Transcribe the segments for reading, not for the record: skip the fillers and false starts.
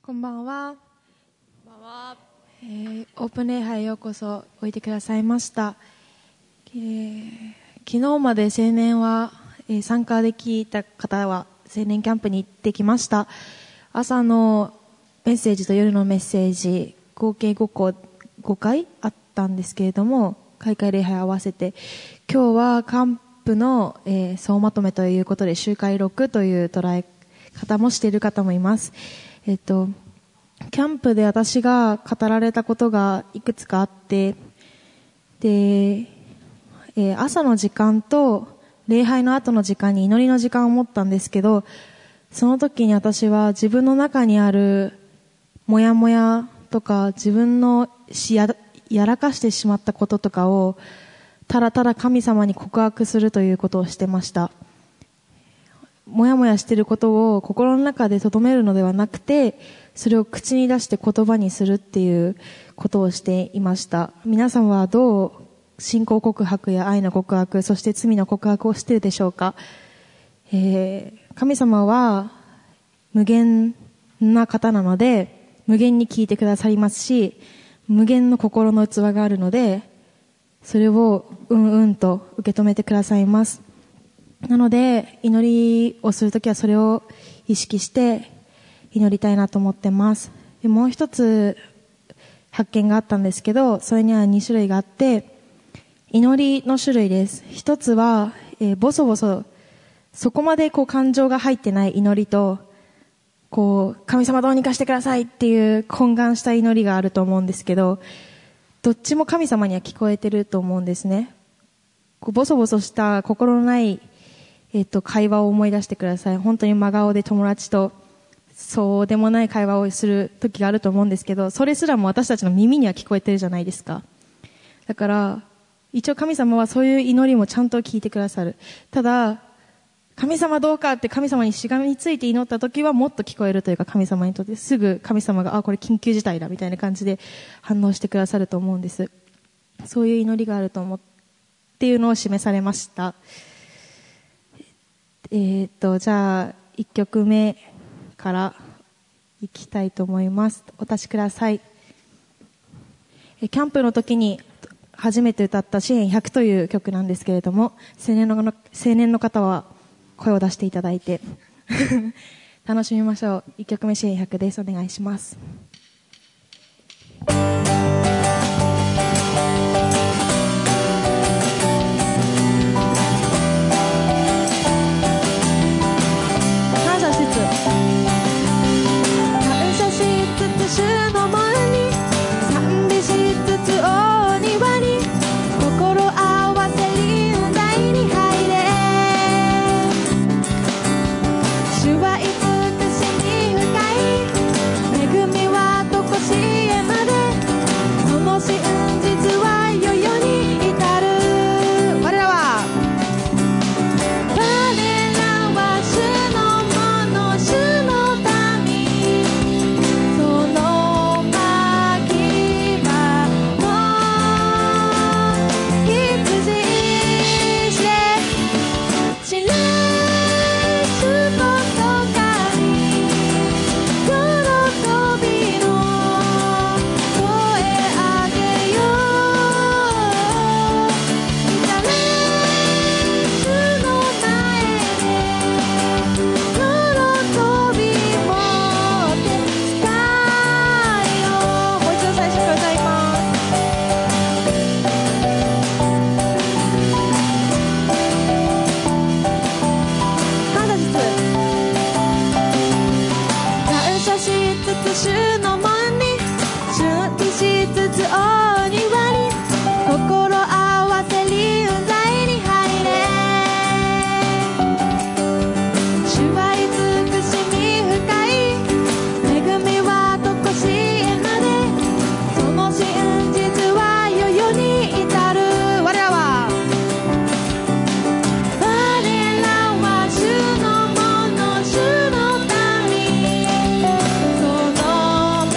こんばんは。 こんばんは。 オープン礼拝へようこそおいでくださいました。昨日まで青年は、参加できた方は青年キャンプに行ってきました。朝のメッセージと夜のメッセージ合計5回あったんですけれども、開会礼拝合わせて今日はキャンプの、総まとめということで集会6という捉え方もしている方もいます。キャンプで私が語られたことがいくつかあって、で、朝の時間と礼拝の後の時間に祈りの時間を持ったんですけど、その時に私は自分の中にあるモヤモヤとか自分のやらかしてしまったこととかをただただ神様に告白するということをしてました。もやもやしていることを心の中で留めるのではなくて、それを口に出して言葉にするっていうことをしていました。皆さんはどう信仰告白や愛の告白、そして罪の告白をしているでしょうか。神様は無限な方なので、無限に聞いてくださりますし、無限の心の器があるので、それをと受け止めてくださいます。なので祈りをするときはそれを意識して祈りたいなと思ってます。でもう一つ発見があったんですけど、それには2種類があって、祈りの種類です。一つは、ボソボソそこまで感情が入ってない祈りと、神様どうにかしてくださいっていう懇願した祈りがあると思うんですけど、どっちも神様には聞こえてると思うんですね。ボソボソした心のない会話を思い出してください。本当に真顔で友達とそうでもない会話をする時があると思うんですけど、それすらも私たちの耳には聞こえてるじゃないですか。だから一応神様はそういう祈りもちゃんと聞いてくださる。ただ神様どうかって神様にしがみついて祈った時はもっと聞こえるというか、神様にとってすぐ神様がこれ緊急事態だみたいな感じで反応してくださると思うんです。そういう祈りがあると思っていうのを示されました。じゃあ1曲目からいきたいと思います。お立ちください。キャンプの時に初めて歌った詩編100という曲なんですけれども、青年の方は声を出していただいて楽しみましょう。1曲目詩編100です。お願いします。主の門に賛美しつつお庭に心合わせり雲台に入れ。主は慈しみ深い、恵みはとこしえまで、その真実は世々に至る。我らは主のもの、主の民、その牧場の羊知れ主ことかに喜びの声上げよう。至れ主の前で喜びもって使えよう。もう一度最初から歌います。感謝しつつ主の門に準備しつつお庭に心合わせり雲台に入れ。主は慈しみ深い、恵みはとこしえまで、その真実は世々に至る。我らは主のもの、主の民、その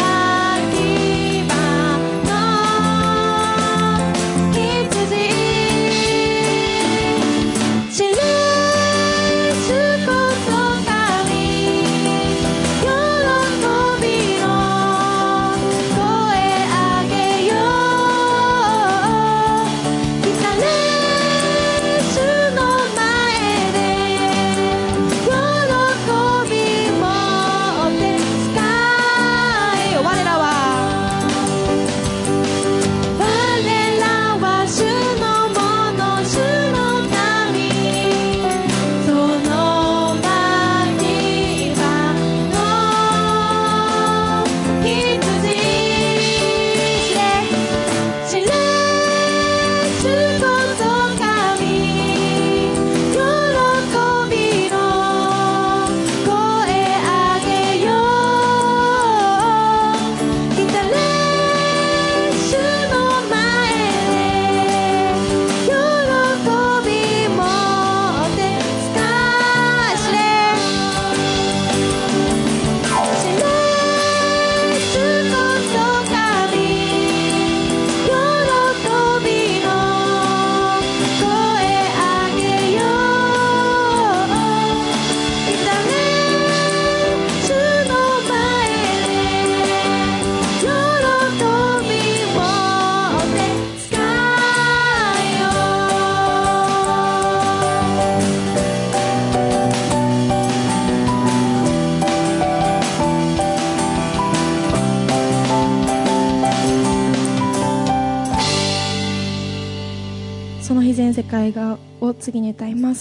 会がを次に歌います。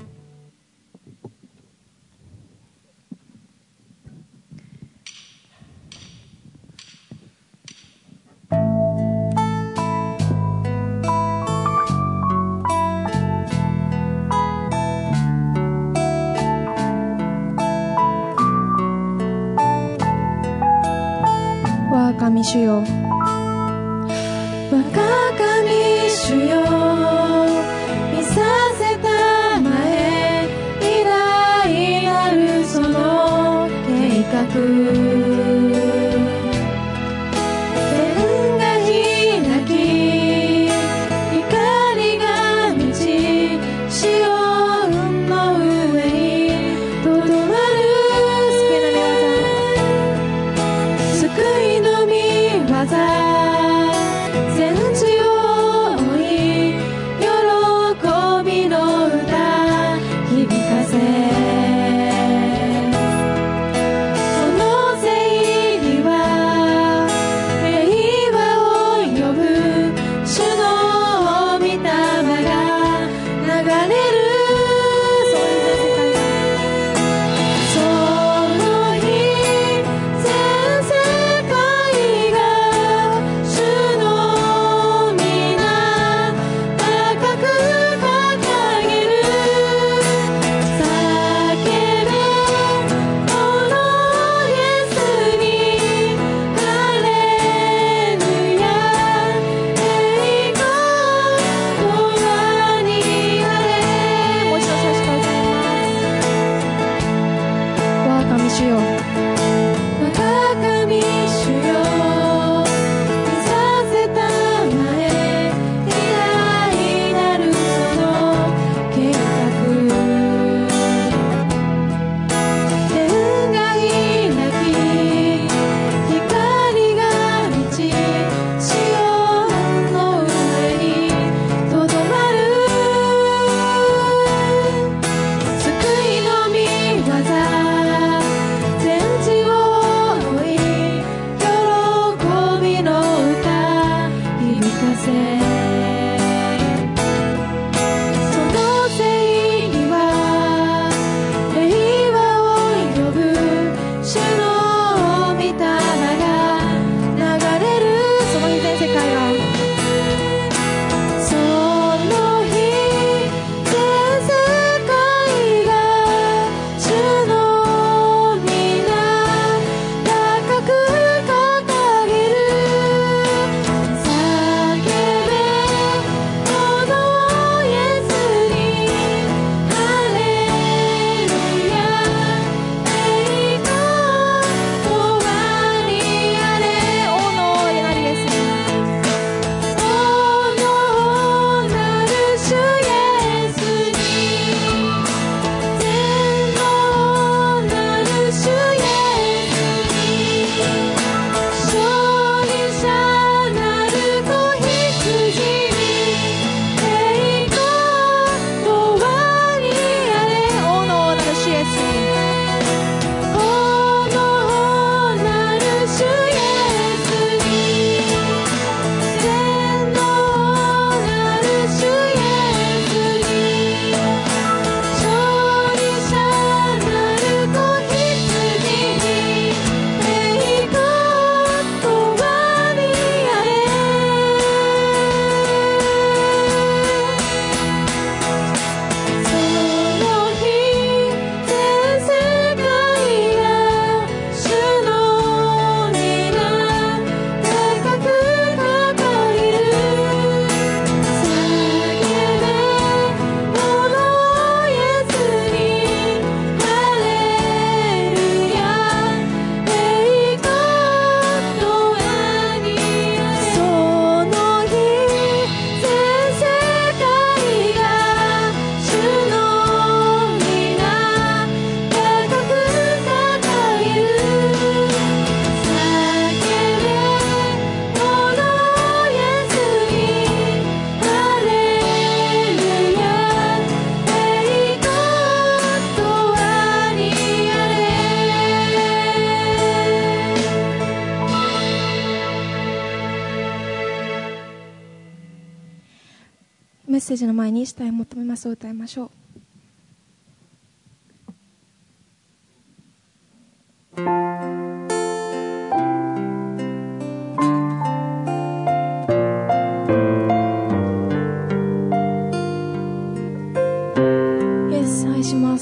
我が神主よ、我が神主よ、見させたまえ、偉大なるその計画、天が開き、光が満ち、シオンの上にとどまる救いの御業、全地を追い、喜びの歌響かせ、そのセージの前に主体を求めますを歌いましょう。愛します。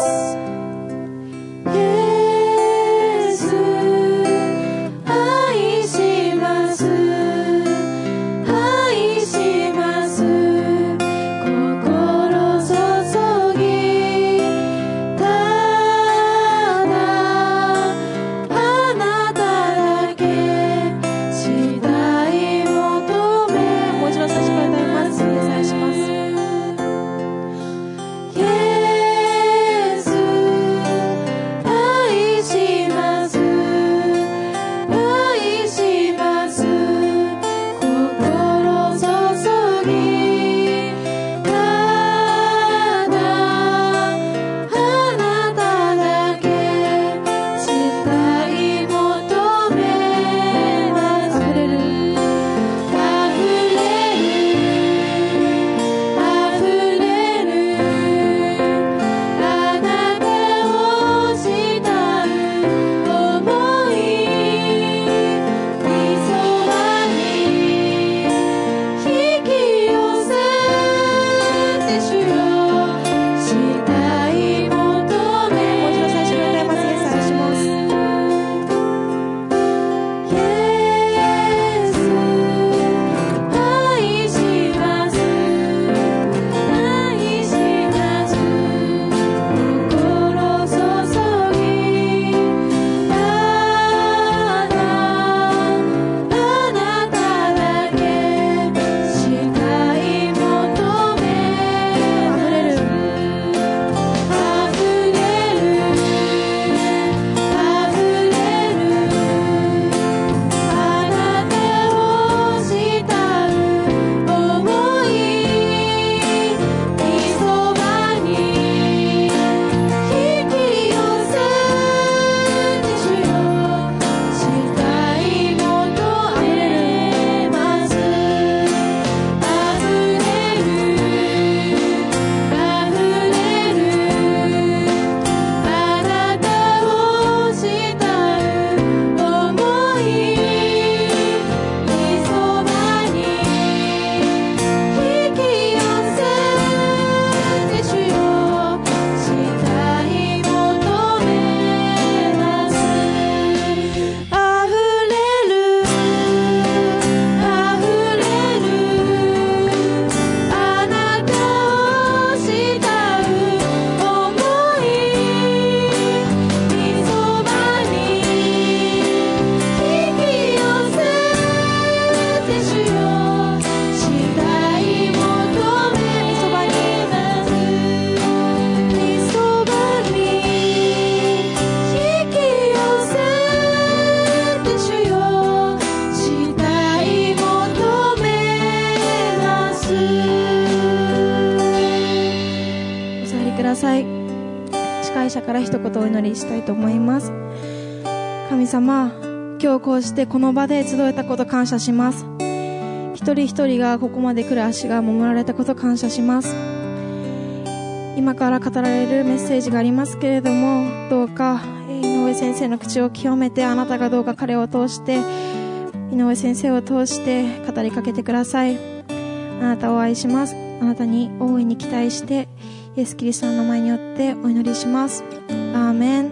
司会者から一言お祈りしたいと思います。神様、今日こうしてこの場で集えたこと感謝します。一人一人がここまで来る足が守られたこと感謝します。今から語られるメッセージがありますけれども、どうか井上先生の口を清めて、あなたがどうか彼を通して、井上先生を通して語りかけてください。あなたを愛します。あなたに大いに期待して、イエス・キリストの名前によってお祈りします。アーメン。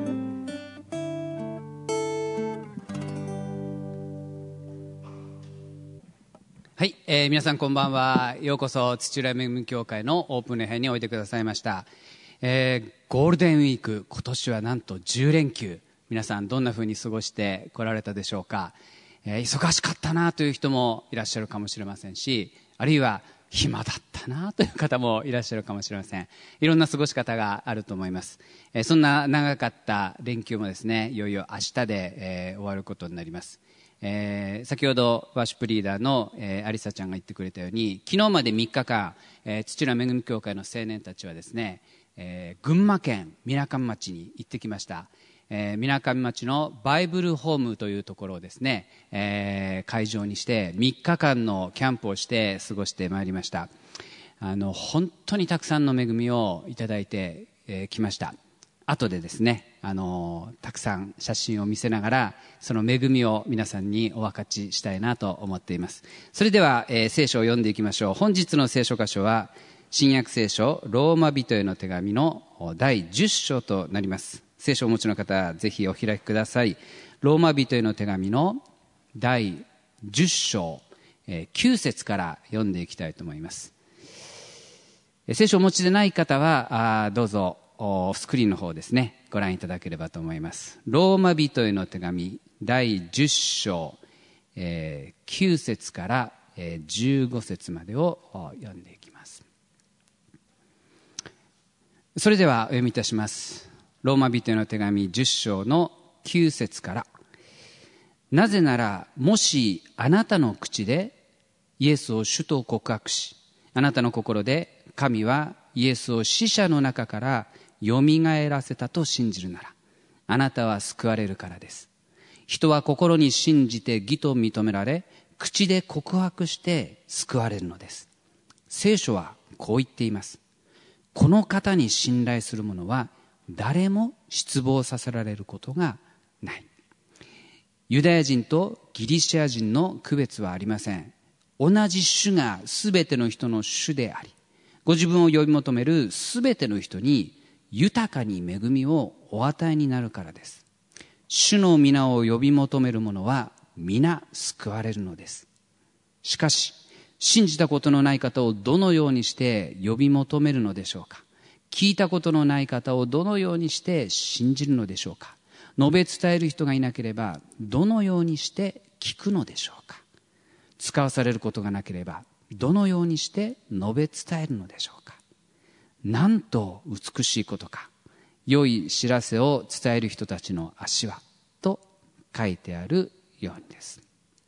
はい、皆さんこんばんは。ようこそ土浦恵み教会のオープン礼拝においでくださいました。ゴールデンウィーク、今年はなんと10連休、皆さんどんな風に過ごしてこられたでしょうか。忙しかったなという人もいらっしゃるかもしれませんし、あるいは暇だったなという方もいらっしゃるかもしれません。いろんな過ごし方があると思います。そんな長かった連休もですね、いよいよ明日で、終わることになります。先ほどワーシップリーダーの、アリサちゃんが言ってくれたように、昨日まで3日間、土浦恵み教会の青年たちはですね、群馬県みなかみ町に行ってきました。みなかみ町のバイブルホームというところをですね、会場にして3日間のキャンプをして過ごしてまいりました。 本当にたくさんの恵みをいただいてきました。後でですね、たくさん写真を見せながらその恵みを皆さんにお分かちしたいなと思っています。それでは、聖書を読んでいきましょう。本日の聖書箇所は新約聖書ローマ人への手紙の第10章となります。聖書をお持ちの方、ぜひお開きください。ローマ人への手紙の第10章、9節から読んでいきたいと思います。聖書をお持ちでない方はどうぞスクリーンの方ですね、ご覧いただければと思います。ローマ人への手紙第10章、9節から15節までを読んでいきます。それではお読みいたします。ローマ人への手紙10章の9節から。なぜなら、もしあなたの口でイエスを主と告白し、あなたの心で神はイエスを死者の中からよみがえらせたと信じるなら、あなたは救われるからです。人は心に信じて義と認められ、口で告白して救われるのです。聖書はこう言っています。この方に信頼する者は誰も失望させられることがない。ユダヤ人とギリシャ人の区別はありません。同じ主がすべての人の主であり、ご自分を呼び求めるすべての人に豊かに恵みをお与えになるからです。主の皆を呼び求める者は皆救われるのです。しかし、信じたことのない方をどのようにして呼び求めるのでしょうか。聞いたことのない方をどのようにして信じるのでしょうか。述べ伝える人がいなければどのようにして聞くのでしょうか。使わされることがなければどのようにして述べ伝えるのでしょうか。なんと美しいことか。良い知らせを伝える人たちの足はと書いてあるようにです。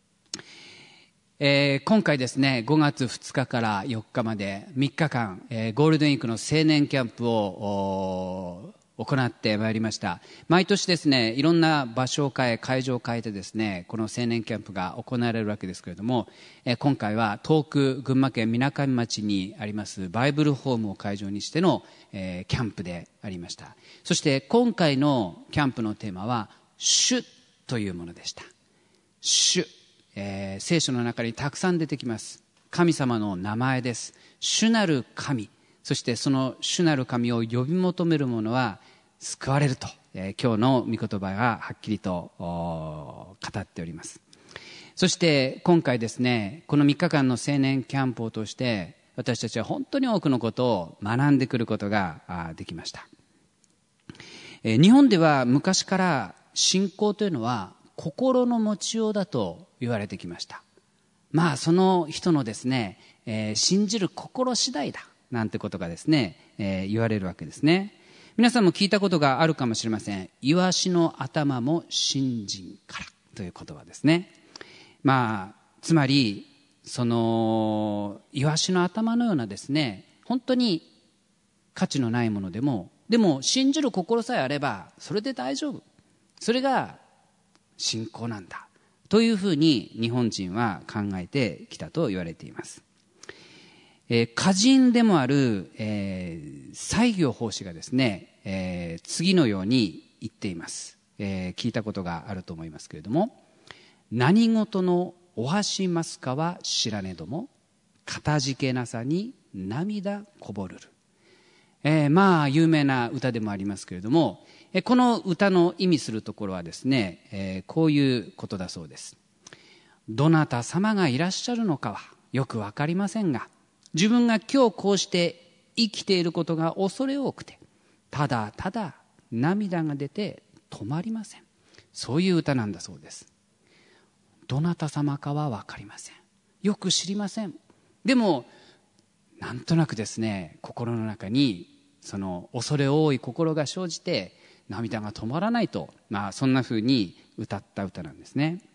今回ですね、5月2日から4日まで3日間、ゴールデンウィークの青年キャンプを行ってまいりました。毎年ですね、いろんな場所を変え、会場を変えてですね、この青年キャンプが行われるわけですけれども、今回は遠く群馬県みなかみ町にありますバイブルホームを会場にしての、キャンプでありました。そして今回のキャンプのテーマは主というものでした。主、聖書の中にたくさん出てきます。神様の名前です。主なる神、そしてその主なる神を呼び求める者は救われると、今日の御言葉がはっきりと語っております。そして今回ですね、この3日間の青年キャンプを通して私たちは本当に多くのことを学んでくることができました。日本では昔から信仰というのは心の持ちようだと言われてきました。まあその人のですね、信じる心次第だなんてことがですね、言われるわけですね。皆さんも聞いたことがあるかもしれません。イワシの頭も信心からという言葉ですね。まあつまりそのイワシの頭のようなですね、本当に価値のないものでも信じる心さえあればそれで大丈夫、それが信仰なんだというふうに日本人は考えてきたと言われています。歌人でもある、西行法師がですね、次のように言っています。聞いたことがあると思いますけれども、何事のお箸ますかは知らねども、かたじけなさに涙こぼるる。まあ有名な歌でもありますけれども、この歌の意味するところはですね、こういうことだそうです。どなた様がいらっしゃるのかはよくわかりませんが、自分が今日こうして生きていることが恐れ多くて、ただただ涙が出て止まりません。そういう歌なんだそうです。どなた様かはわかりません。よく知りません。でもなんとなくですね、心の中にその恐れ多い心が生じて涙が止まらないと、まあそんな風に歌った歌なんですね。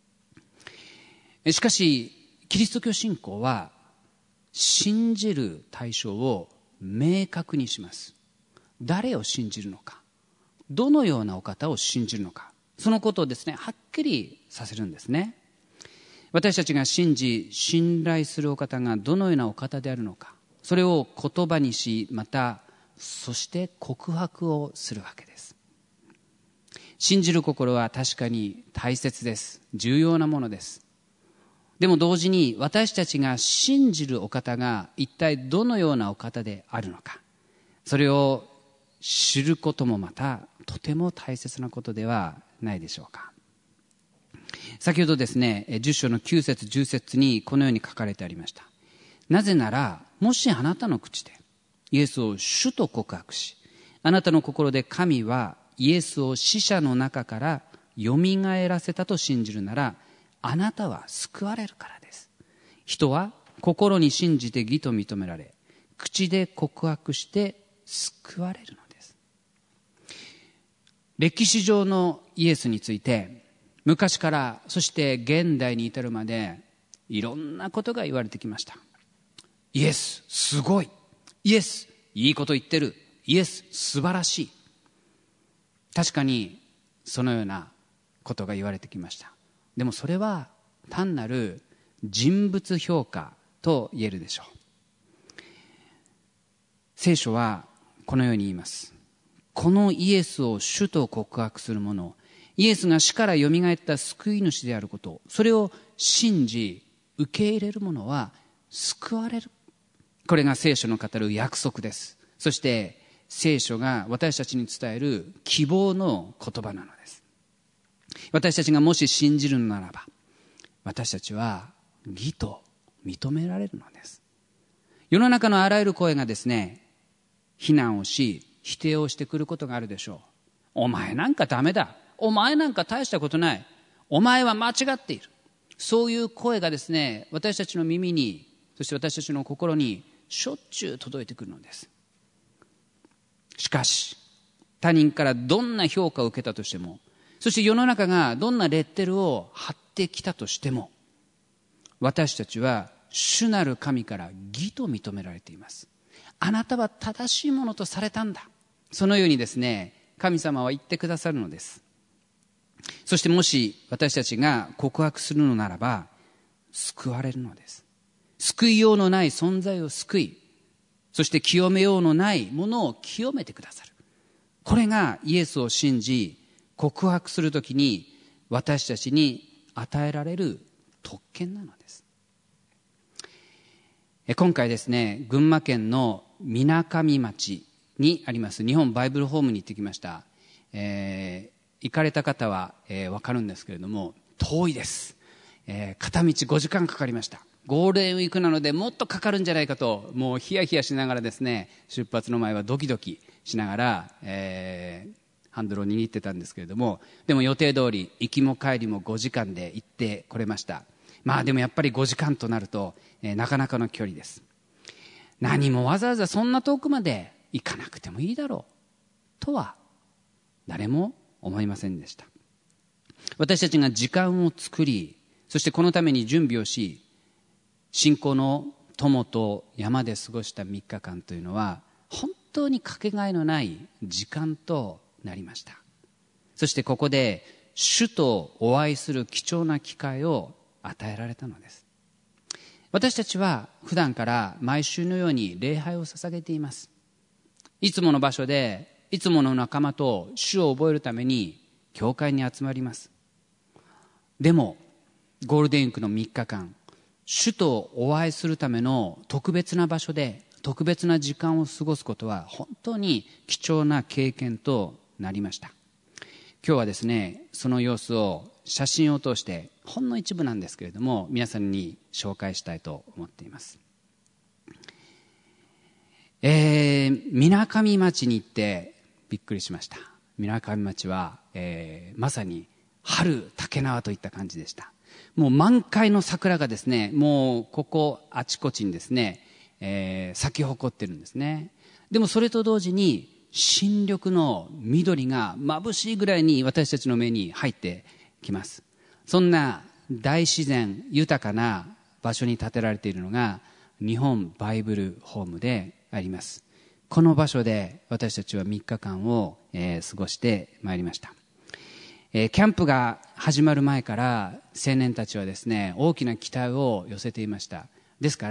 しかしキリスト教信仰は信じる対象を明確にします。誰を信じるのか、どのようなお方を信じるのか、そのことをですね、はっきりさせるんですね。私たちが信じ信頼するお方がどのようなお方であるのか、 それを言葉にし、またそして告白をするわけです。信じる心は確かに大切です。重要なものです。でも同時に私たちが信じるお方が一体どのようなお方であるのか、それを知ることもまたとても大切なことではないでしょうか。先ほどですね、10章の9節10節にこのように書かれてありました。なぜなら、もしあなたの口でイエスを主と告白し、あなたの心で神はイエスを死者の中からよみがえらせたと信じるなら、あなたは救われるからです。人は心に信じて義と認められ、口で告白して救われるのです。歴史上のイエスについて、昔からそして現代に至るまでいろんなことが言われてきました。イエスすごい、イエスいいこと言ってる、イエス素晴らしい。確かにそのようなことが言われてきました。でもそれは単なる人物評価と言えるでしょう。聖書はこのように言います。このイエスを主と告白する者、イエスが死からよみがえった救い主であること、それを信じ受け入れる者は救われる。これが聖書の語る約束です。そして聖書が私たちに伝える希望の言葉なのです。私たちがもし信じるのならば、私たちは義と認められるのです。世の中のあらゆる声がですね、非難をし否定をしてくることがあるでしょう。お前なんかダメだ、お前なんか大したことない、お前は間違っている、そういう声がですね、私たちの耳に、そして私たちの心にしょっちゅう届いてくるのです。しかし他人からどんな評価を受けたとしても、そして世の中がどんなレッテルを貼ってきたとしても、私たちは主なる神から義と認められています。あなたは正しいものとされたんだ、そのようにですね、神様は言ってくださるのです。そしてもし私たちが告白するのならば救われるのです。救いようのない存在を救い、そして清めようのないものを清めてくださる。これがイエスを信じ告白するときに私たちに与えられる特権なのです。今回ですね、群馬県のみなかみ町にあります日本バイブルホームに行ってきました。行かれた方は、分かるんですけれども、遠いです。片道5時間かかりました。ゴールデンウィークなのでもっとかかるんじゃないかと、もうヒヤヒヤしながらですね、出発の前はドキドキしながら、ハンドルを握ってたんですけれども、でも予定通り行きも帰りも5時間で行ってこれました。まあでもやっぱり5時間となると、なかなかの距離です。何もわざわざそんな遠くまで行かなくてもいいだろうとは誰も思いませんでした。私たちが時間を作り、そしてこのために準備をし、信仰の友と山で過ごした3日間というのは本当にかけがえのない時間となりました。そしてここで主とお会いする貴重な機会を与えられたのです。私たちは普段から毎週のように礼拝を捧げています。いつもの場所でいつもの仲間と主を覚えるために教会に集まります。でもゴールデンウィークの3日間、主とお会いするための特別な場所で特別な時間を過ごすことは本当に貴重な経験となりました。今日はですね、その様子を写真を通してほんの一部なんですけれども皆さんに紹介したいと思っています。みなかみ町に行ってびっくりしました。みなかみ町は、まさに春竹縄といった感じでした。もう満開の桜がですね、もうここあちこちにですね、咲き誇ってるんですね。でもそれと同時に新緑の緑が眩しいぐらいに私たちの目に入ってきます。そんな大自然豊かな場所に建てられているのが日本バイブルホームであります。この場所で私たちは3日間を、過ごしてまいりました。キャンプが始まる前から青年たちはですね、大きな期待を寄せていました。ですから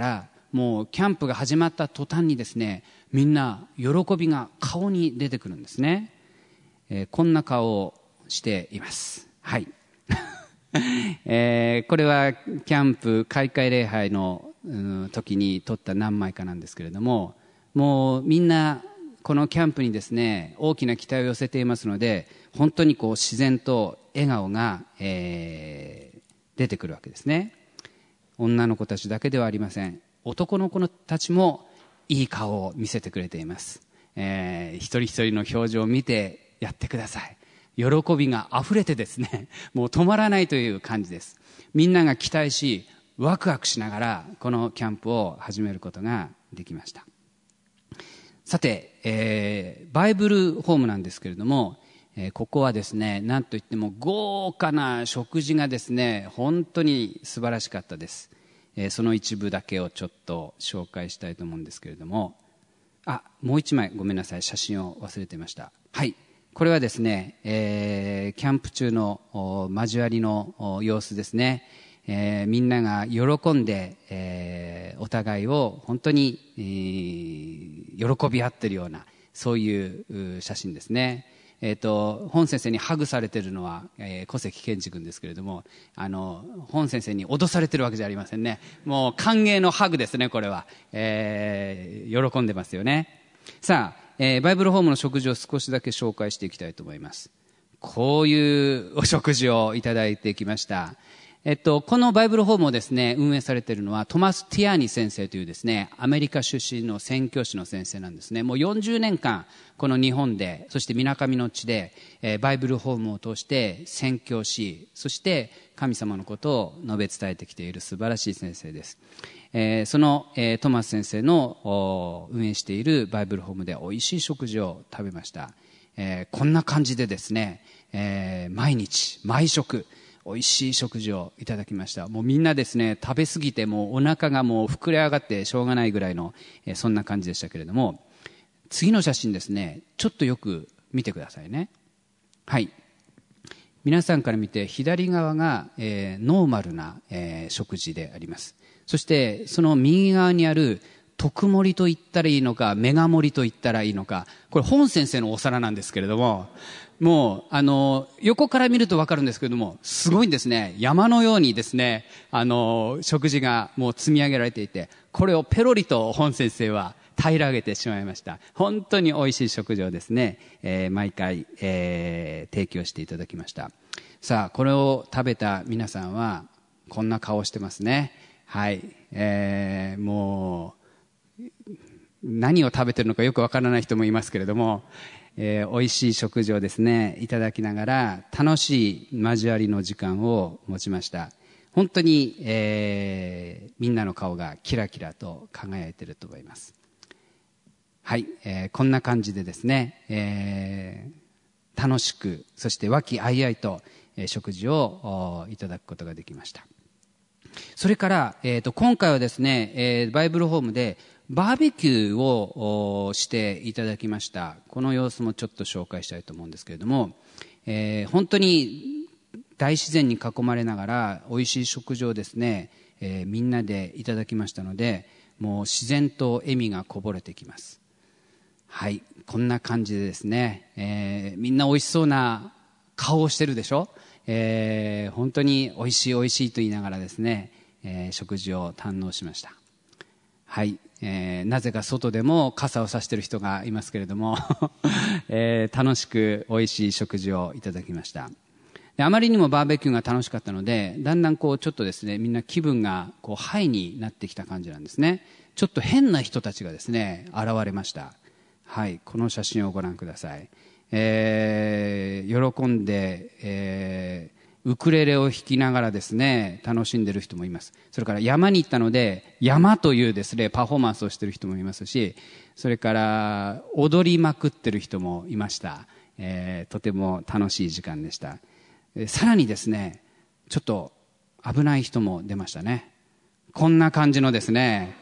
もうキャンプが始まった途端にですね、みんな喜びが顔に出てくるんですね。こんな顔をしています。はい。これはキャンプ開会礼拝の時に撮った何枚かなんですけれども、もうみんなこのキャンプにですね、大きな期待を寄せていますので、本当にこう自然と笑顔が、出てくるわけですね。女の子たちだけではありません。男の子たちもいい顔を見せてくれています。一人一人の表情を見てやってください。喜びがあふれてですね、もう止まらないという感じです。みんなが期待し、ワクワクしながらこのキャンプを始めることができました。さて、バイブルホームなんですけれども、ここはですね、なんといっても豪華な食事がですね、本当に素晴らしかったです。その一部だけをちょっと紹介したいと思うんですけれども、もう一枚ごめんなさい、写真を忘れていました。はい、これはですね、キャンプ中の交わりの様子ですね。みんなが喜んで、お互いを本当に、喜び合っているような、そういう写真ですね。本先生にハグされているのは、小関健二君ですけれども、本先生に脅されているわけじゃありませんね。もう歓迎のハグですね、これは。喜んでますよね。さあ、バイブルホームの食事を少しだけ紹介していきたいと思います。こういうお食事をいただいてきました。このバイブルホームをですね、運営されているのはトマス・ティアーニ先生というですね、アメリカ出身の宣教師の先生なんですね。もう40年間、この日本で、そして水上の地で、バイブルホームを通して宣教し、そして神様のことを述べ伝えてきている素晴らしい先生です。その、トマス先生の運営しているバイブルホームで美味しい食事を食べました。こんな感じでですね、毎日、毎食、美味しい食事をいただきました。もうみんなですね、食べ過ぎてもうお腹がもう膨れ上がってしょうがないぐらいの、そんな感じでしたけれども、次の写真ですね、ちょっとよく見てくださいね。はい。皆さんから見て左側が、ノーマルな、食事であります。そしてその右側にある特盛りと言ったらいいのかメガ盛りと言ったらいいのか、これ本先生のお皿なんですけれども、もう横から見ると分かるんですけれども、すごいんですね。山のようにですね、食事がもう積み上げられていて、これをペロリと本先生は平らげてしまいました。本当に美味しい食事をですね、毎回、提供していただきました。さあ、これを食べた皆さんはこんな顔してますね。はい、もう何を食べてるのかよくわからない人もいますけれども、美味しい食事をですねいただきながら楽しい交わりの時間を持ちました。本当に、みんなの顔がキラキラと輝いていると思います。はい、こんな感じでですね、楽しくそして和気あいあいと、食事をいただくことができました。それから、今回はですね、バイブルホームでバーベキューをしていただきました。この様子もちょっと紹介したいと思うんですけれども、本当に大自然に囲まれながら美味しい食事をですね、みんなでいただきましたので、もう自然と笑みがこぼれてきます。はい、こんな感じでですね、みんな美味しそうな顔をしてるでしょ。本当に美味しい美味しいと言いながらですね、食事を堪能しました。はい、なぜか外でも傘を差している人がいますけれども、楽しく美味しい食事をいただきました。であまりにもバーベキューが楽しかったので、だんだんこうちょっとですね、みんな気分がこうハイになってきた感じなんですね。ちょっと変な人たちがですね現れました。はい、この写真をご覧ください。喜んで、ウクレレを弾きながらですね楽しんでいる人もいます。それから山に行ったので山というですねパフォーマンスをしている人もいますし、それから踊りまくっている人もいました。とても楽しい時間でした。さらにですね、ちょっと危ない人も出ましたね。こんな感じのですね、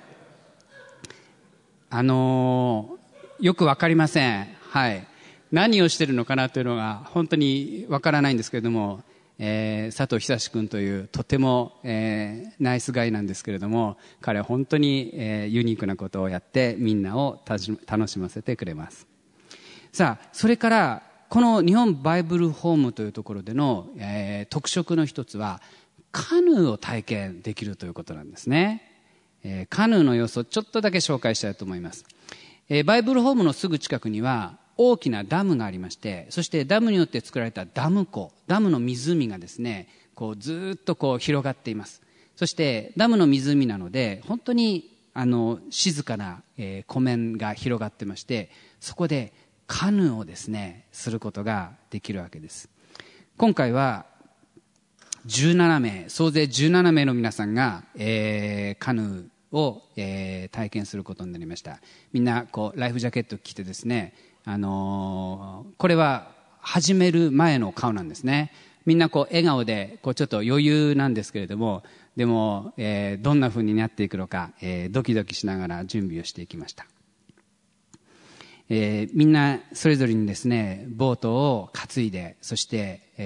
よくわかりません。はい、何をしているのかなというのが本当にわからないんですけれども、 佐藤久志君というとても、ナイスガイなんですけれども、彼は本当に、ユニークなことをやってみんなを楽しませてくれます。さあ、それからこの日本バイブルホームというところでの、特色の一つはカヌーを体験できるということなんですね。カヌーの様子をちょっとだけ紹介したいと思います。バイブルホームのすぐ近くには大きなダムがありまして、そしてダムによって作られたダム湖、ダムの湖がですね、こうずっとこう広がっています。そしてダムの湖なので本当に静かな、湖面が広がってまして、そこでカヌーをですねすることができるわけです。今回は17名、総勢17名の皆さんが、カヌーを、体験することになりました。みんなこうライフジャケットを着てですね、これは始める前の顔なんですね。みんなこう笑顔でこうちょっと余裕なんですけれども、でも、どんな風になっていくのか、ドキドキしながら準備をしていきました。みんなそれぞれにですねボートを担いで、そして、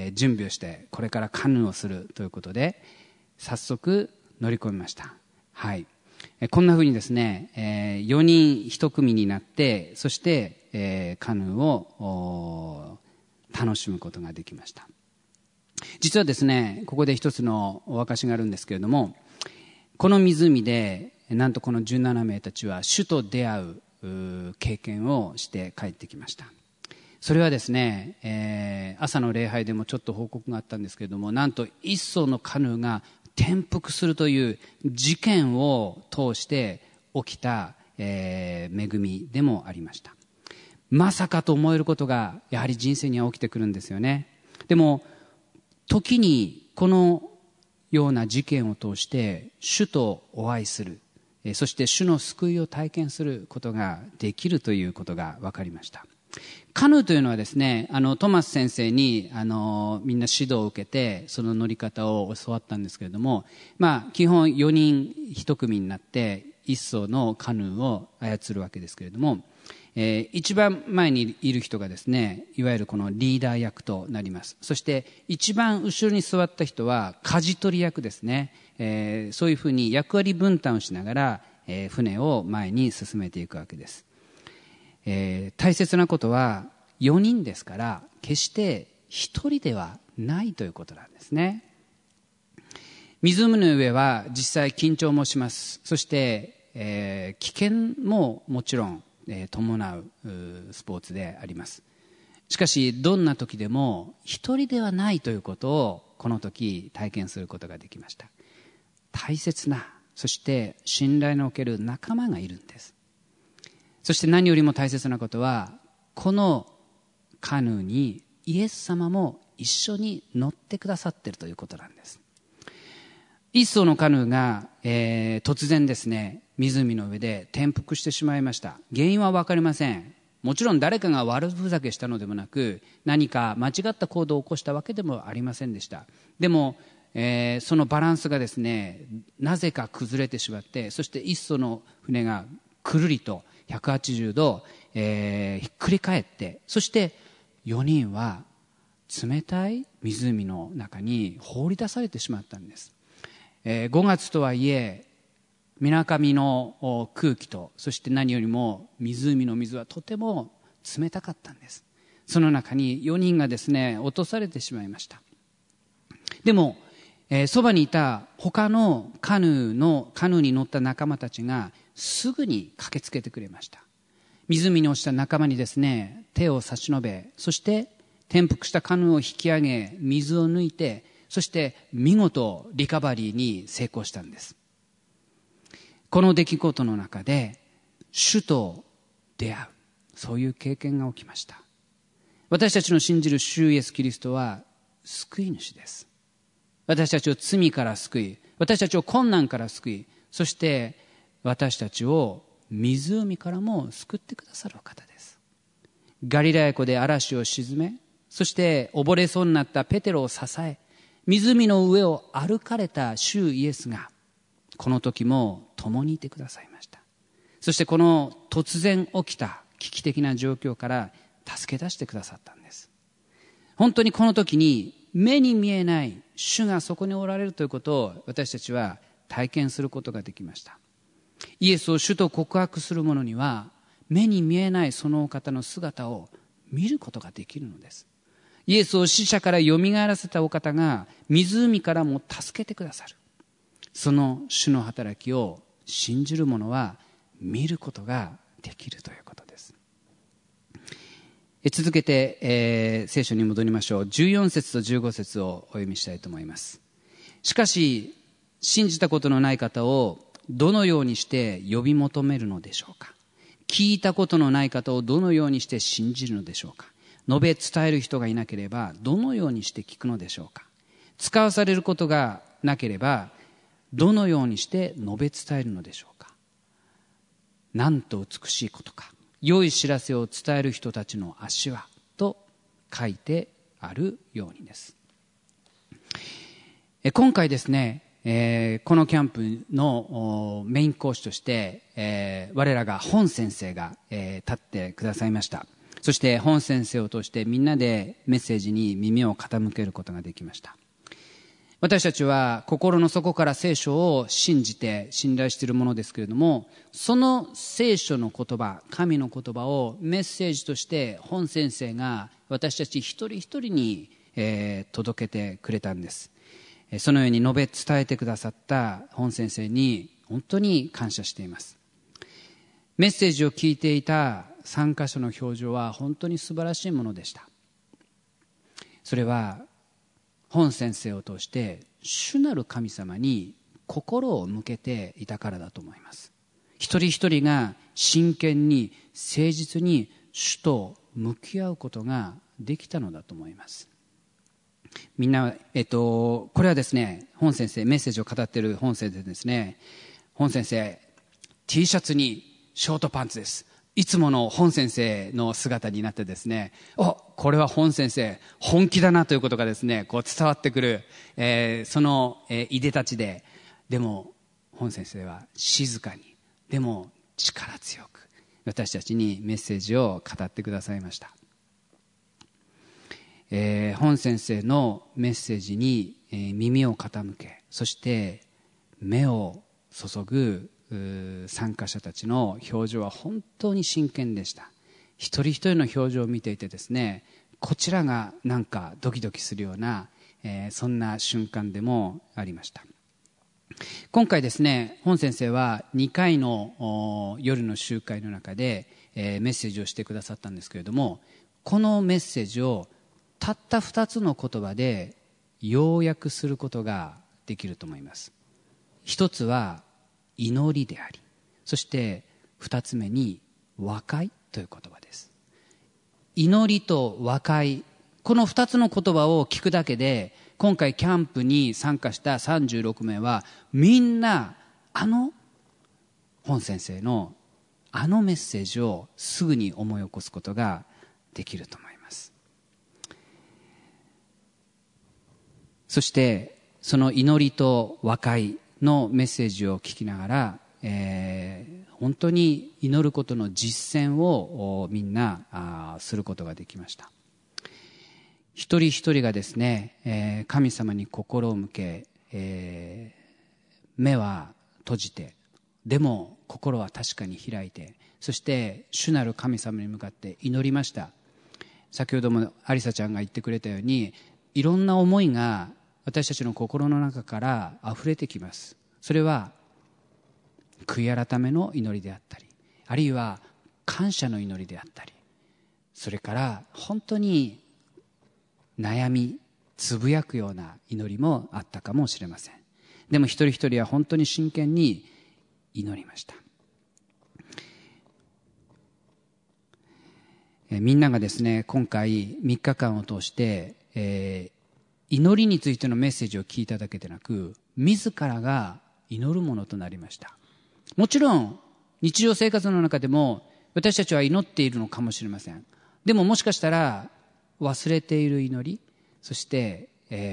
準備をしてこれからカヌーをするということで早速乗り込みました。はい、こんな風にですね、4人1組になって、そして、カヌーを楽しむことができました。実はですね、ここで一つのお証があるんですけれども、この湖でなんとこの17名たちは主と出会う経験をして帰ってきました。それはですね、朝の礼拝でもちょっと報告があったんですけれども、なんと一艘のカヌーが転覆するという事件を通して起きた、恵みでもありました。まさかと思えることがやはり人生には起きてくるんですよね。でも時にこのような事件を通して主とお会いする、そして主の救いを体験することができるということが分かりました。カヌーというのはですね、トマス先生にみんな指導を受けてその乗り方を教わったんですけれども、基本4人1組になって一艘のカヌーを操るわけですけれども、一番前にいる人がですね、いわゆるこのリーダー役となります。そして一番後ろに座った人は舵取り役ですね。そういうふうに役割分担をしながら、船を前に進めていくわけです。大切なことは4人ですから、決して1人ではないということなんですね。湖の上は実際緊張もします。そして、危険ももちろん伴うスポーツであります。しかしどんな時でも一人ではないということをこの時体験することができました。大切な、そして信頼のおける仲間がいるんです。そして何よりも大切なことは、このカヌーにイエス様も一緒に乗ってくださっているということなんです。一艘のカヌーが、突然ですね、湖の上で転覆してしまいました。原因は分かりません。もちろん誰かが悪ふざけしたのでもなく、何か間違った行動を起こしたわけでもありませんでした。でも、そのバランスがですね、なぜか崩れてしまって、そして一艘の船がくるりと180度、ひっくり返って、そして4人は冷たい湖の中に放り出されてしまったんです。5月とはいえ水上の空気と、そして何よりも湖の水はとても冷たかったんです。その中に4人がですね落とされてしまいました。でも、そばにいた他のカヌーに乗った仲間たちがすぐに駆けつけてくれました。湖に落ちた仲間にですね手を差し伸べ、そして転覆したカヌーを引き上げ、水を抜いて、そして見事リカバリーに成功したんです。この出来事の中で主と出会う、そういう経験が起きました。私たちの信じる主イエスキリストは救い主です。私たちを罪から救い、私たちを困難から救い、そして私たちを湖からも救ってくださる方です。ガリラヤ湖で嵐を鎮め、そして溺れそうになったペテロを支え、湖の上を歩かれた主イエスがこの時も共にいてくださいました。そしてこの突然起きた危機的な状況から助け出してくださったんです。本当にこの時に目に見えない主がそこにおられるということを私たちは体験することができました。イエスを主と告白する者には目に見えないそのお方の姿を見ることができるのです。イエスを死者からよみがえらせたお方が湖からも助けてくださる。その主の働きを信じる者は見ることができるということです。続けて、聖書に戻りましょう。14節と15節をお読みしたいと思います。しかし信じたことのない方をどのようにして呼び求めるのでしょうか。聞いたことのない方をどのようにして信じるのでしょうか。述べ伝える人がいなければどのようにして聞くのでしょうか。使わされることがなければどのようにして述べ伝えるのでしょうか。なんと美しいことか。良い知らせを伝える人たちの足はと書いてあるようにです。今回ですね、このキャンプのメイン講師として、我らが本先生が、立ってくださいました。そして本先生を通してみんなでメッセージに耳を傾けることができました。私たちは心の底から聖書を信じて信頼しているものですけれども、その聖書の言葉、神の言葉をメッセージとして本先生が私たち一人一人に、届けてくれたんです。そのように述べ伝えてくださった本先生に本当に感謝しています。メッセージを聞いていた参加者の表情は本当に素晴らしいものでした。それは本先生を通して主なる神様に心を向けていたからだと思います。一人一人が真剣に誠実に主と向き合うことができたのだと思います。みんな、これはですね、本先生、メッセージを語っている本先生ですね。本先生、T シャツにショートパンツです。いつもの本先生の姿になってですね、これは本先生、本気だなということがですね、こう伝わってくる、その、いでたちで、でも、本先生は静かに、でも力強く、私たちにメッセージを語ってくださいました。本先生のメッセージに、耳を傾け、そして目を注ぐ参加者たちの表情は本当に真剣でした。一人一人の表情を見ていてですね、こちらがなんかドキドキするような、そんな瞬間でもありました。今回ですね、本先生は2回の夜の集会の中で、メッセージをしてくださったんですけれども、このメッセージをたった2つの言葉で要約することができると思います。一つは祈りであり、そして2つ目に和解という言葉です。祈りと和解、この2つの言葉を聞くだけで、今回キャンプに参加した36名はみんな本先生のメッセージをすぐに思い起こすことができると思います。そしてその祈りと和解のメッセージを聞きながら、本当に祈ることの実践をみんなすることができました。一人一人がですね、神様に心を向け、目は閉じて、でも心は確かに開いて、そして主なる神様に向かって祈りました。先ほどもアリサちゃんが言ってくれたように、いろんな思いが私たちの心の中から溢れてきます。それは悔い改めの祈りであったり、あるいは感謝の祈りであったり、それから本当に悩みつぶやくような祈りもあったかもしれません。でも一人一人は本当に真剣に祈りました。みんながですね、今回3日間を通して、祈りについてのメッセージを聞いただけでなく、自らが祈るものとなりました。もちろん日常生活の中でも私たちは祈っているのかもしれません。でももしかしたら忘れている祈り、そして、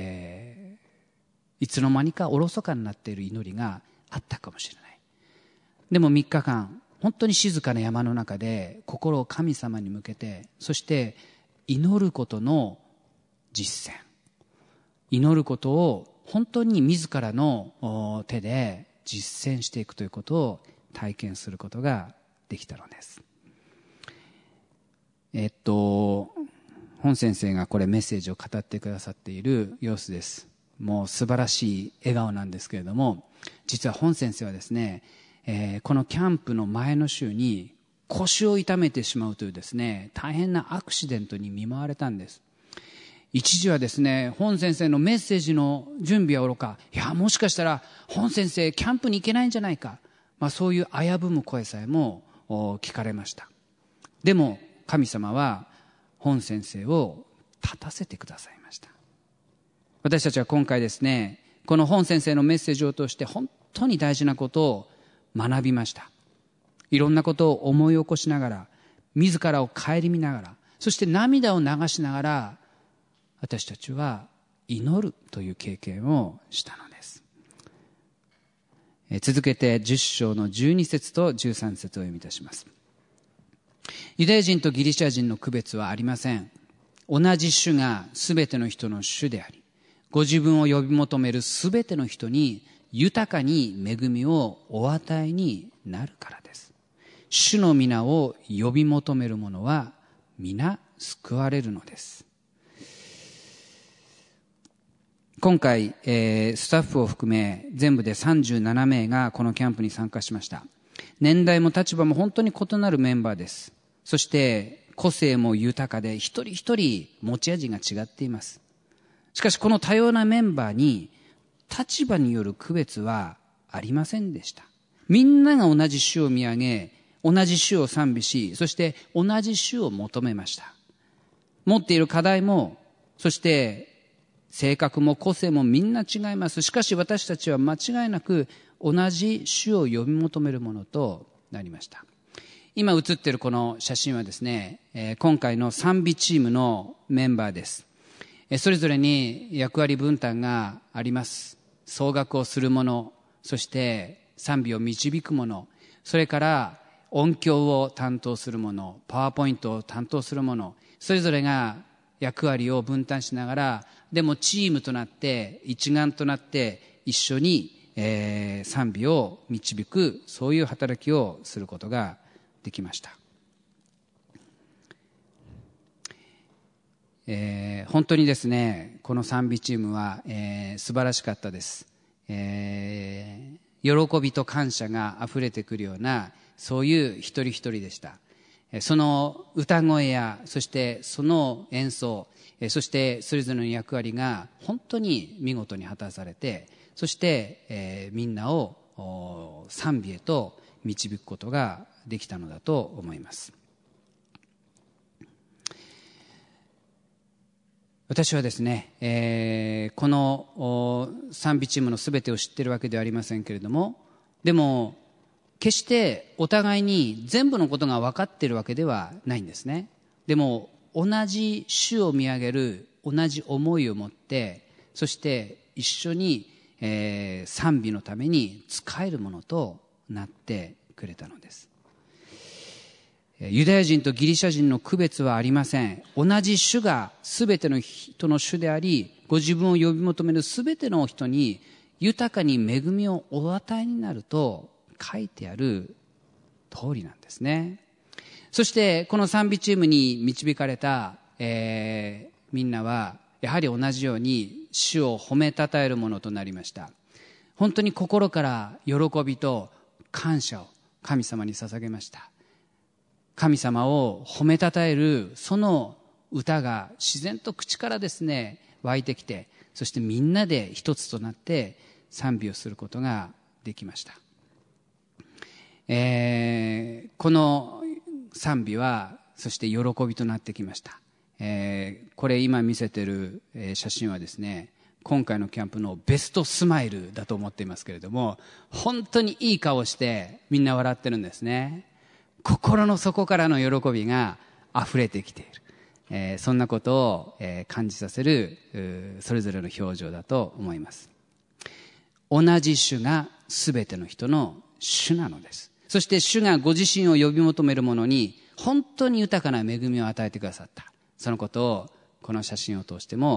いつの間にかおろそかになっている祈りがあったかもしれない。でも3日間本当に静かな山の中で心を神様に向けて、そして祈ることの実践、 祈ることを本当に自らの手で実践していくということを体験することができたのです。本先生がこれメッセージを語ってくださっている様子です。もう素晴らしい笑顔なんですけれども、実は本先生はですね、このキャンプの前の週に腰を痛めてしまうというですね、大変なアクシデントに見舞われたんです。一時はですね、本先生のメッセージの準備はおろか、いや、もしかしたら本先生キャンプに行けないんじゃないか、そういう危ぶむ声さえも聞かれました。でも神様は本先生を立たせてくださいました。私たちは今回ですね、この本先生のメッセージを通して本当に大事なことを学びました。いろんなことを思い起こしながら、自らを顧みながら、そして涙を流しながら、私たちは祈るという経験をしたのです。続けて10章の12節と13節を読みいたします。ユダヤ人とギリシャ人の区別はありません。同じ主がすべての人の主であり、ご自分を呼び求めるすべての人に豊かに恵みをお与えになるからです。主の皆を呼び求める者は皆救われるのです。今回、スタッフを含め全部で37名がこのキャンプに参加しました。年代も立場も本当に異なるメンバーです。そして個性も豊かで一人一人持ち味が違っています。しかしこの多様なメンバーに立場による区別はありませんでした。みんなが同じ主を見上げ、同じ主を賛美し、そして同じ主を求めました。持っている課題も、そして性格も個性もみんな違います。しかし私たちは間違いなく同じ主を呼び求めるものとなりました。今映っているこの写真はですね、今回の賛美チームのメンバーです。それぞれに役割分担があります。奏楽をする者、そして賛美を導く者、それから音響を担当する者、パワーポイントを担当する者、それぞれが役割を分担しながら、でもチームとなって一丸となって一緒に、賛美を導く、そういう働きをすることができました。本当にですね、この賛美チームは、素晴らしかったです。喜びと感謝があふれてくるような、そういう一人一人でした。その歌声や、そしてその演奏、そしてそれぞれの役割が本当に見事に果たされて、そして、みんなを賛美へと導くことができたのだと思います。私はですね、この賛美チームのすべてを知っているわけではありませんけれども、でも決してお互いに全部のことが分かっているわけではないんですね。でも同じ主を見上げる同じ思いを持って、そして一緒に、賛美のために仕えるものとなってくれたのです。ユダヤ人とギリシャ人の区別はありません。同じ主がすべての人の主であり、ご自分を呼び求めるすべての人に豊かに恵みをお与えになると書いてある通りなんですね。そしてこの賛美チームに導かれた、みんなはやはり同じように主を褒めたたえるものとなりました。本当に心から喜びと感謝を神様に捧げました。神様を褒めたたえるその歌が自然と口からですね湧いてきて、そしてみんなで一つとなって賛美をすることができました。この賛美はそして喜びとなってきました。これ今見せている写真はですね、今回のキャンプのベストスマイルだと思っていますけれども、本当にいい顔してみんな笑ってるんですね。心の底からの喜びが溢れてきている、そんなことを、感じさせるそれぞれの表情だと思います。同じ主がすべての人の主なのです。そして主がご自身を呼び求める者に本当に豊かな恵みを与えてくださった、そのことをこの写真を通しても、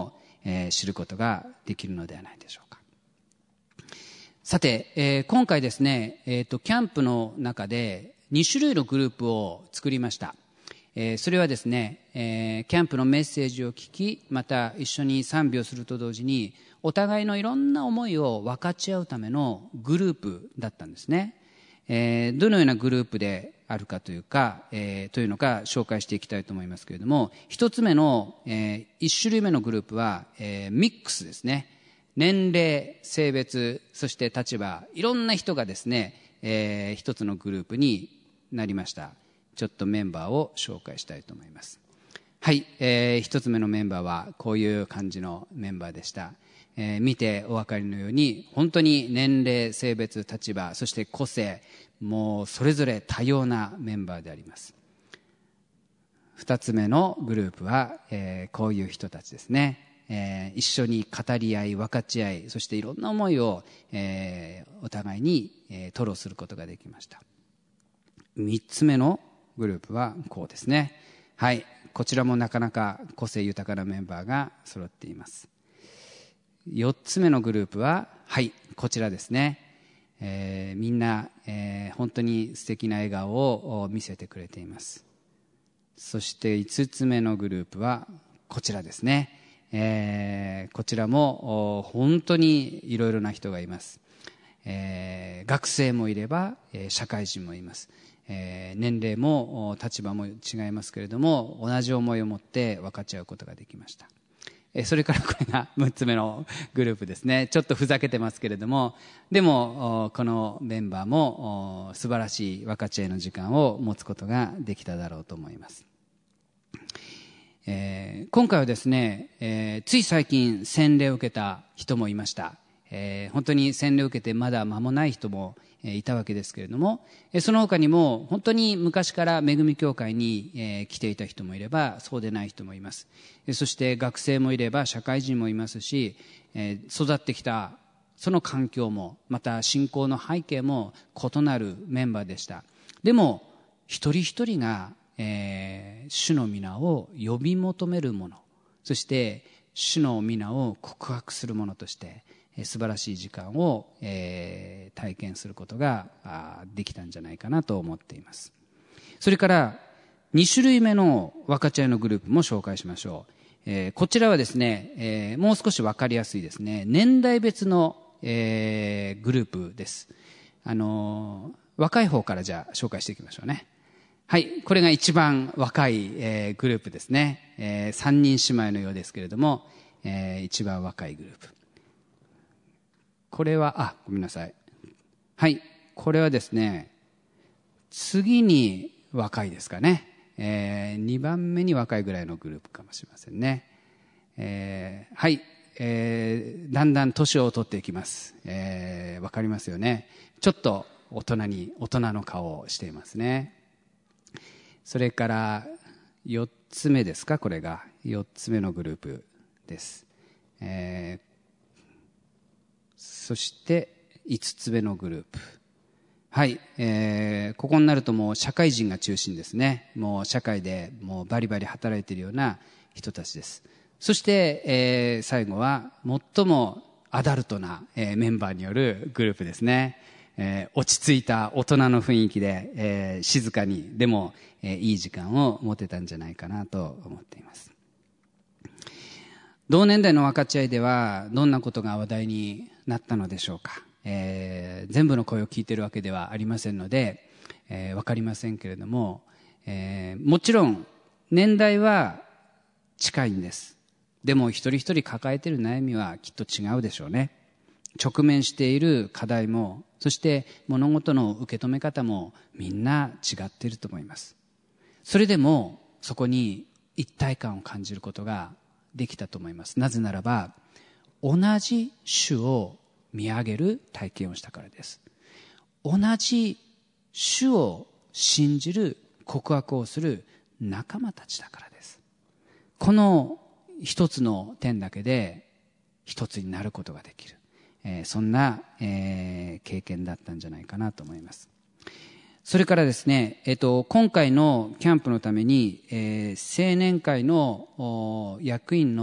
知ることができるのではないでしょうか。さて、今回ですね、キャンプの中で2種類のグループを作りました。それはですね、キャンプのメッセージを聞き、また一緒に賛美をすると同時に、お互いのいろんな思いを分かち合うためのグループだったんですね。どのようなグループであるかというか、というのか紹介していきたいと思いますけれども、一つ目の、一種類目のグループは、ミックスですね。年齢、性別、そして立場、いろんな人がですね、一つのグループになりました。ちょっとメンバーを紹介したいと思います。はい、一つ目のメンバーはこういう感じのメンバーでした。見てお分かりのように、本当に年齢、性別、立場、そして個性、もうそれぞれ多様なメンバーであります。二つ目のグループは、こういう人たちですね。一緒に語り合い、分かち合い、そしていろんな思いを、お互いに、吐露することができました。三つ目のグループはこうですね。はい、こちらもなかなか個性豊かなメンバーが揃っています。四つ目のグループは、はい、こちらですね。みんな、本当に素敵な笑顔を見せてくれています。そして五つ目のグループはこちらですね。こちらも本当にいろいろな人がいます。学生もいれば、社会人もいます。年齢も立場も違いますけれども、同じ思いを持って分かち合うことができました。それからこれが6つ目のグループですね。ちょっとふざけてますけれども、でもこのメンバーも素晴らしい分かち合いの時間を持つことができただろうと思います。今回はですね、つい最近洗礼を受けた人もいました。本当に洗礼を受けてまだ間もない人もいたわけですけれども、その他にも本当に昔から恵み教会に来ていた人もいれば、そうでない人もいます。そして学生もいれば社会人もいますし、育ってきたその環境も、また信仰の背景も異なるメンバーでした。でも一人一人が主の皆を呼び求めるもの、そして主の皆を告白するものとして素晴らしい時間を体験することができたんじゃないかなと思っています。それから2種類目の分かち合いのグループも紹介しましょう。こちらはですね、もう少し分かりやすいですね、年代別のグループです。若い方からじゃあ紹介していきましょうね。はい、これが一番若い、グループですね。3人姉妹のようですけれども、一番若いグループ。これは、ごめんなさい。はい、これはですね、次に若いですかね。2番目に若いぐらいのグループかもしれませんね。はい、だんだん年を取っていきます。わかりますよね。ちょっと大人の顔をしていますね。それから4つ目ですか、これが4つ目のグループです。そして5つ目のグループ。はい、ここになるともう社会人が中心ですね。もう社会でもうバリバリ働いているような人たちです。そして、最後は最もアダルトな、メンバーによるグループですね。落ち着いた大人の雰囲気で、静かにでも、いい時間を持てたんじゃないかなと思っています。同年代の分かち合いではどんなことが話題になったのでしょうか。全部の声を聞いているわけではありませんので、分かりませんけれども、もちろん年代は近いんです。でも一人一人抱えている悩みはきっと違うでしょうね。直面している課題も、そして物事の受け止め方もみんな違っていると思います。それでもそこに一体感を感じることができたと思います。なぜならば同じ主を見上げる体験をしたからです。同じ主を信じる告白をする仲間たちだからです。この一つの点だけで一つになることができる、そんな、経験だったんじゃないかなと思います。それからですね、今回のキャンプのために、青年会の役員の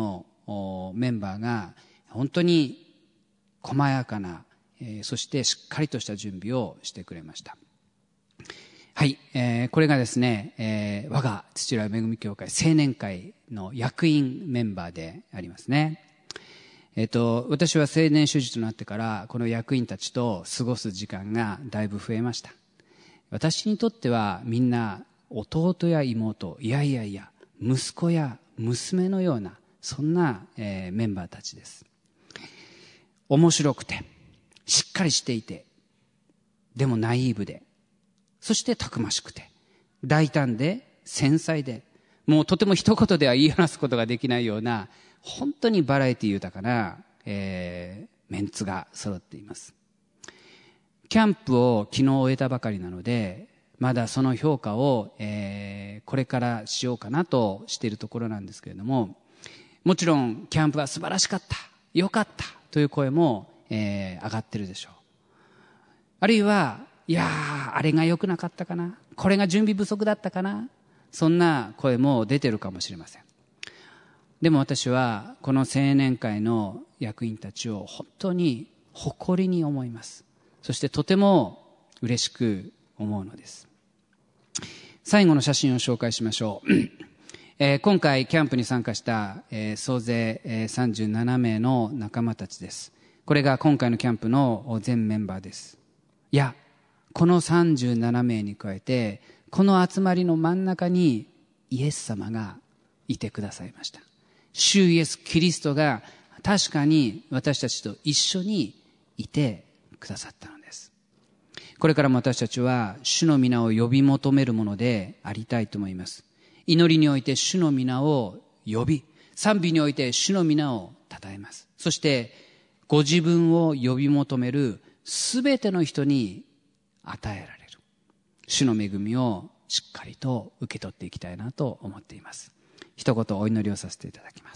メンバーが本当に細やかな、そしてしっかりとした準備をしてくれました。はい、これがですね、我が土浦恵み教会青年会の役員メンバーでありますね。私は青年主事となってからこの役員たちと過ごす時間がだいぶ増えました。私にとってはみんな弟や妹、いや息子や娘のようなそんな、メンバーたちです。面白くてしっかりしていて、でもナイーブで、そしてたくましくて大胆で繊細で、もうとても一言では言い話すことができないような本当にバラエティ豊かな、メンツが揃っています。キャンプを昨日終えたばかりなので、まだその評価を、これからしようかなとしているところなんですけれども、もちろんキャンプは素晴らしかった、良かったという声も、上がってるでしょう。あるいは、いやー、あれが良くなかったかな、これが準備不足だったかな、そんな声も出てるかもしれません。でも私はこの青年会の役員たちを本当に誇りに思います。そしてとても嬉しく思うのです。最後の写真を紹介しましょう。今回キャンプに参加した、総勢、37名の仲間たちです。これが今回のキャンプの全メンバーです。いや、この37名に加えてこの集まりの真ん中にイエス様がいてくださいました。主イエスキリストが確かに私たちと一緒にいてくださったのです。これからも私たちは主の皆を呼び求めるものでありたいと思います。祈りにおいて主の皆を呼び、賛美において主の皆を称えます。そしてご自分を呼び求めるすべての人に与えられる主の恵みをしっかりと受け取っていきたいなと思っています。一言お祈りをさせていただきます。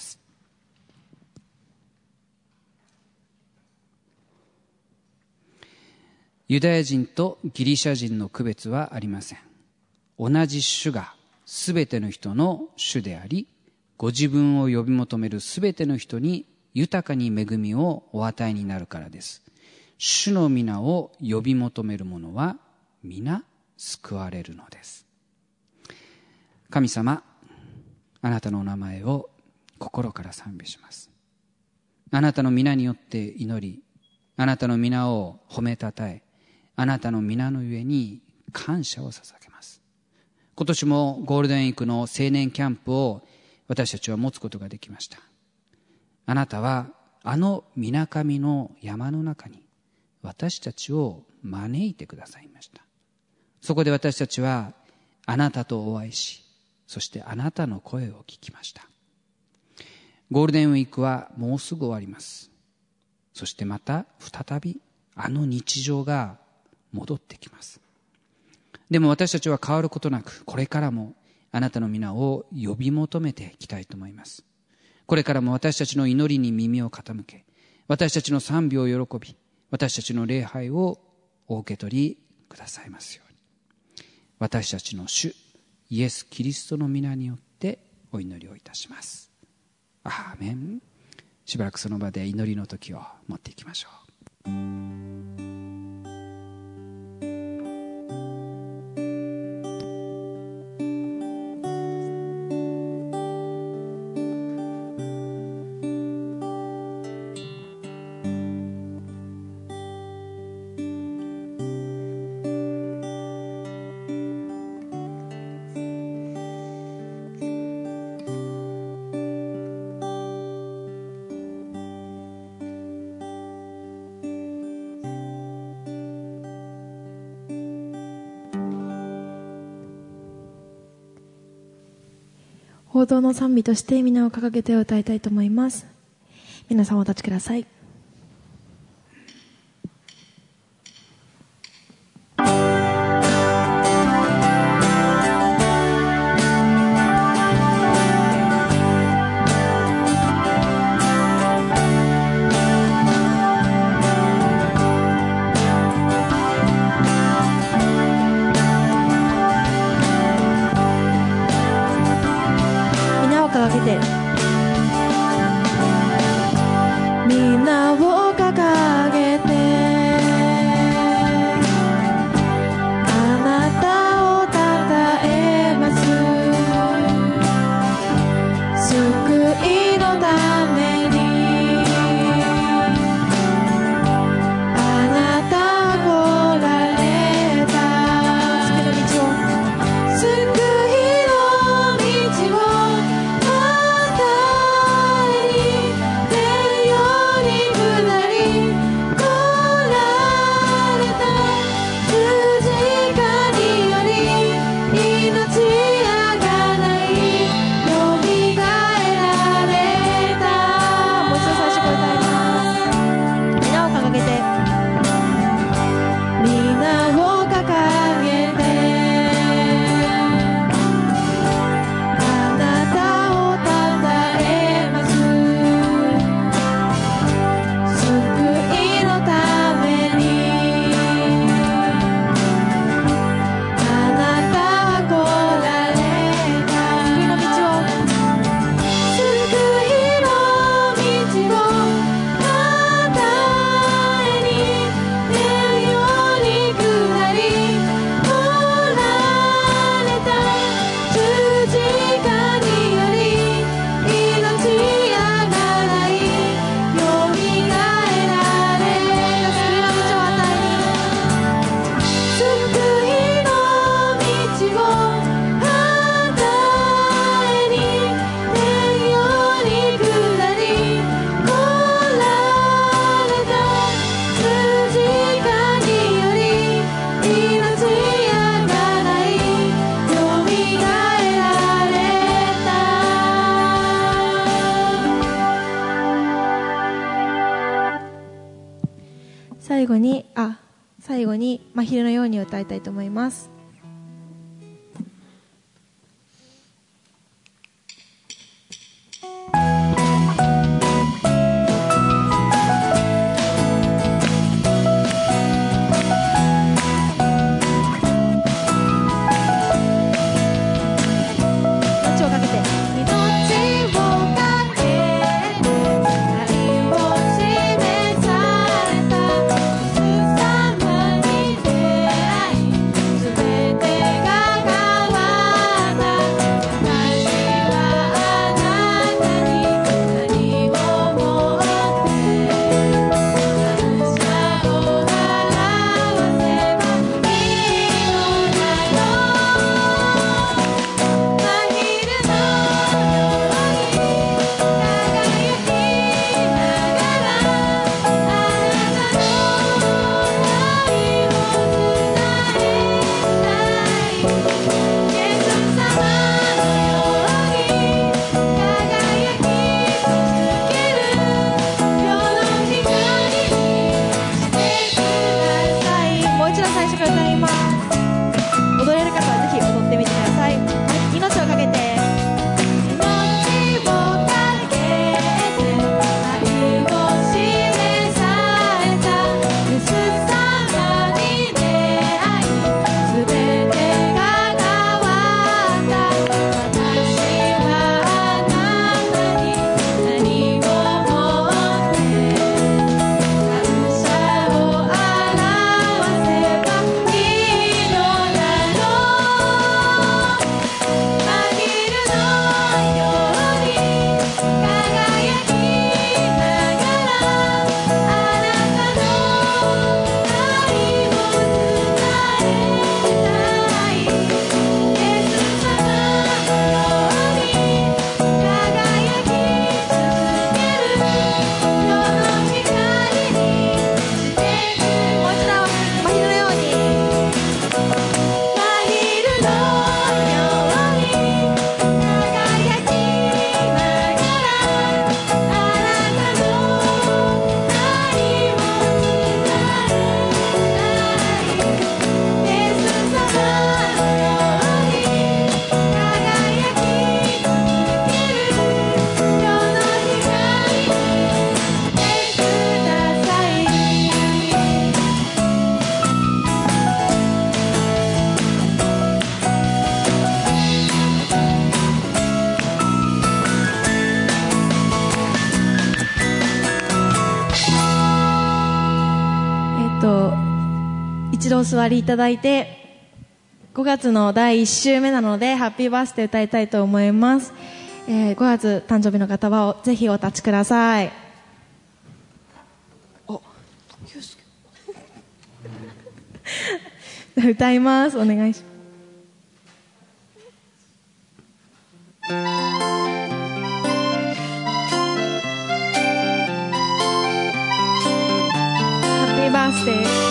ユダヤ人とギリシャ人の区別はありません。同じ主がすべての人の主であり、ご自分を呼び求めるすべての人に豊かに恵みをお与えになるからです。主の皆を呼び求める者は皆救われるのです。神様、あなたのお名前を心から賛美します。あなたの皆によって祈り、あなたの皆を褒めたたえ、あなたの皆のゆえに感謝を捧げます。今年もゴールデンウィークの青年キャンプを私たちは持つことができました。あなたはあのみなかみの山の中に私たちを招いてくださいました。そこで私たちはあなたとお会いし、そしてあなたの声を聞きました。ゴールデンウィークはもうすぐ終わります。そしてまた再びあの日常が戻ってきます。でも私たちは変わることなく、これからもあなたの皆を呼び求めていきたいと思います。これからも私たちの祈りに耳を傾け、私たちの賛美を喜び、私たちの礼拝をお受け取りくださいますように。私たちの主イエス・キリストの皆によってお祈りをいたします。アーメン。しばらくその場で祈りの時を持っていきましょう。 報道の賛美として皆を掲げて歌いたいと思います。皆さんお立ちください。掲げて最後に真昼のように歌いたいと思います。一度お座りいただいて、5月の第1週目なのでハッピーバースデー歌いたいと思います。5月誕生日の方はぜひお立ちください。歌います。お願いします。ハッピーバースデー。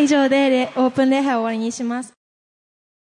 以上でオープン礼拝を終わりにします。